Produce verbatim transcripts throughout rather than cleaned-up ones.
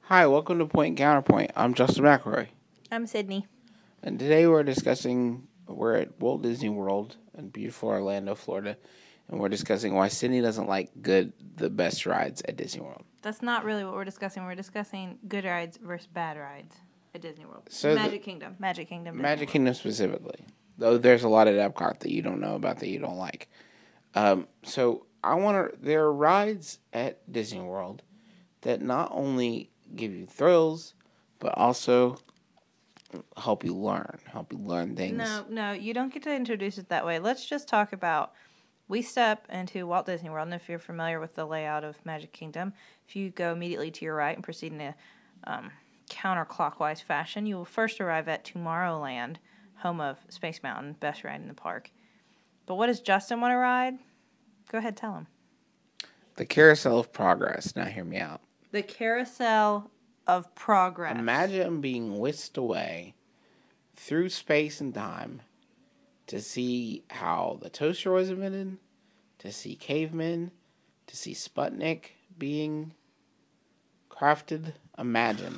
Hi, welcome to Point and Counterpoint. I'm Justin McElroy, I'm Sydney. and today we're discussing we're at Walt Disney World in beautiful Orlando, Florida, and we're discussing why Sydney doesn't like good the best rides at Disney World. That's not really what we're discussing. We're discussing good rides versus bad rides at Disney World. So Magic Kingdom. Magic Kingdom. Disney Magic World. Kingdom specifically, though there's a lot at Epcot that you don't know about that you don't like. Um, so I want to. There are rides at Disney World that not only give you thrills, but also help you learn, help you learn things. No, no, you don't get to introduce it that way. Let's just talk about. We step into Walt Disney World, and if you're familiar with the layout of Magic Kingdom, if you go immediately to your right and proceed in a um, counterclockwise fashion, you will first arrive at Tomorrowland, home of Space Mountain, best ride in the park. But what does Justin want to ride? Go ahead, tell him. The Carousel of Progress. Now hear me out. The Carousel of Progress. Imagine being whisked away through space and time to see how the toaster was invented, to see cavemen, to see Sputnik being crafted. Imagine.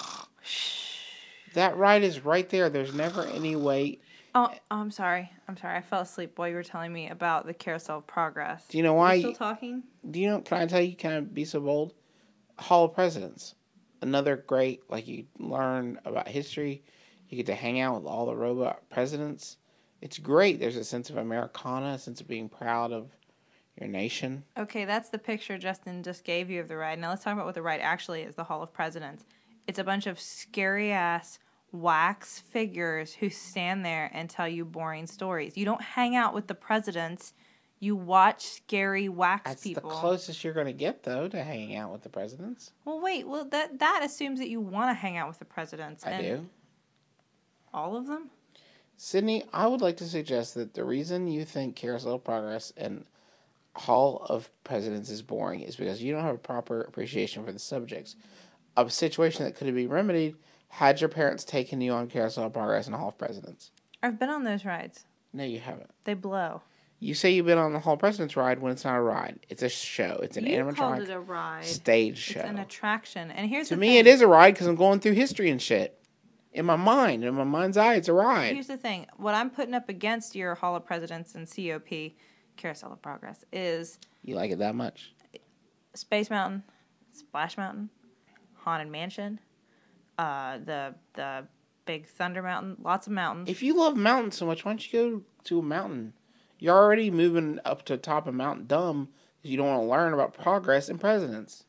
That ride is right there. There's never any way. Oh, I'm sorry. I'm sorry. I fell asleep while you were telling me about the Carousel of Progress. Do you know Are why? you still talking? Do you know? Can I tell you? Can I be so bold? Hall of Presidents. Another great, like you learn about history. You get to hang out with all the robot presidents. It's great. There's a sense of Americana, a sense of being proud of your nation. Okay, that's the picture Justin just gave you of the ride. Now let's talk about what the ride actually is, the Hall of Presidents. It's a bunch of scary-ass wax figures who stand there and tell you boring stories. You don't hang out with the presidents. You watch scary wax That's people. the closest you're going to get, though, to hanging out with the presidents. Well, wait. Well, that, that assumes that you want to hang out with the presidents. I and do. All of them? Sydney, I would like to suggest that the reason you think Carousel of Progress and Hall of Presidents is boring is because you don't have a proper appreciation for the subjects. A situation that could have been remedied had your parents taken you on Carousel of Progress and Hall of Presidents. I've been on those rides. No, you haven't. They blow. You say you've been on the Hall of Presidents ride when it's not a ride. It's a show. It's an You animatronic called it a ride. stage show. It's an attraction. And here's to the me, thing. it is a ride because I'm going through history and shit. In my mind, in my mind's eye, it's a ride. Here's the thing. What I'm putting up against your Hall of Presidents and C O P, Carousel of Progress, is You like it that much? Space Mountain, Splash Mountain, Haunted Mansion, uh, the the Big Thunder Mountain, lots of mountains. If you love mountains so much, why don't you go to a mountain? You're already moving up to the top of Mount Dumb because you don't want to learn about progress and presidents.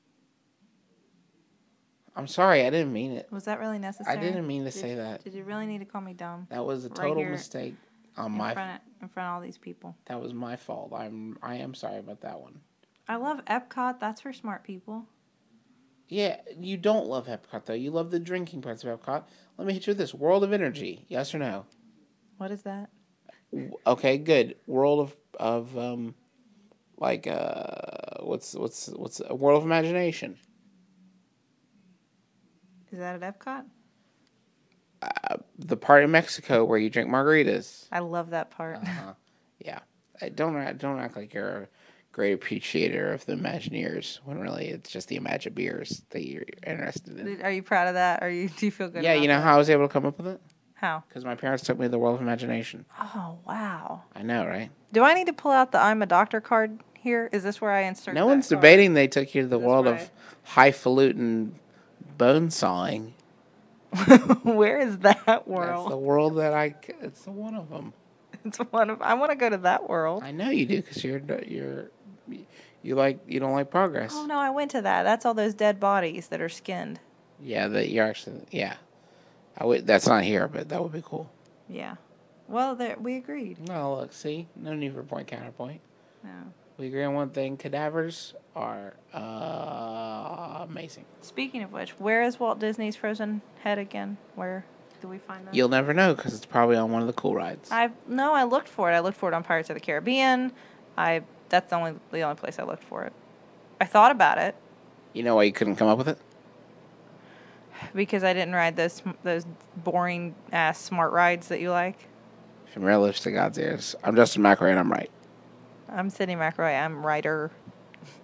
I'm sorry, I didn't mean it. Was that really necessary? I didn't mean to did, say that. Did you really need to call me dumb? That was a Right total here mistake on in my. Front of, in front of all these people. That was my fault. I'm. I am sorry about that one. I love Epcot. That's for smart people. Yeah, you don't love Epcot though. You love the drinking parts of Epcot. Let me hit you with this: World of Energy. Yes or no? What is that? Okay, good. World of of um, like uh, what's what's what's a World of Imagination? Is that at Epcot? Uh, the part in Mexico where you drink margaritas. I love that part. Uh-huh. Yeah, I don't don't act like you're a great appreciator of the Imagineers when really it's just the Imagine beers that you're interested in. Are you proud of that? Are you? Do you feel good? Yeah, about you know that? how I was able to come up with it? How? Because my parents took me to the World of Imagination. Oh wow! I know, right? Do I need to pull out the I'm a doctor card here? Is this where I insert? No that one's card? debating they took you to the Is this world where of highfalutin bone sawing. Where is that That's world? the world that I. It's the one of them. It's one of. I want to go to that world. I know you do because you're you're you like you don't like progress. Oh no, I went to that. That's all those dead bodies that are skinned. Yeah, that you're actually yeah. I would. That's not here, but that would be cool. Yeah. Well, there we agreed. No, look, see, no need for point counterpoint. No. We agree on one thing: cadavers are uh, amazing. Speaking of which, where is Walt Disney's Frozen Head again? Where do we find that? You'll never know because it's probably on one of the cool rides. I no, I looked for it. I looked for it on Pirates of the Caribbean. I that's the only the only place I looked for it. I thought about it You know why you couldn't come up with it? because I didn't ride those those boring ass smart rides that you like. From real lips to God's ears. I'm Justin McElroy and I'm right. I'm Sydney McElroy. I'm writer.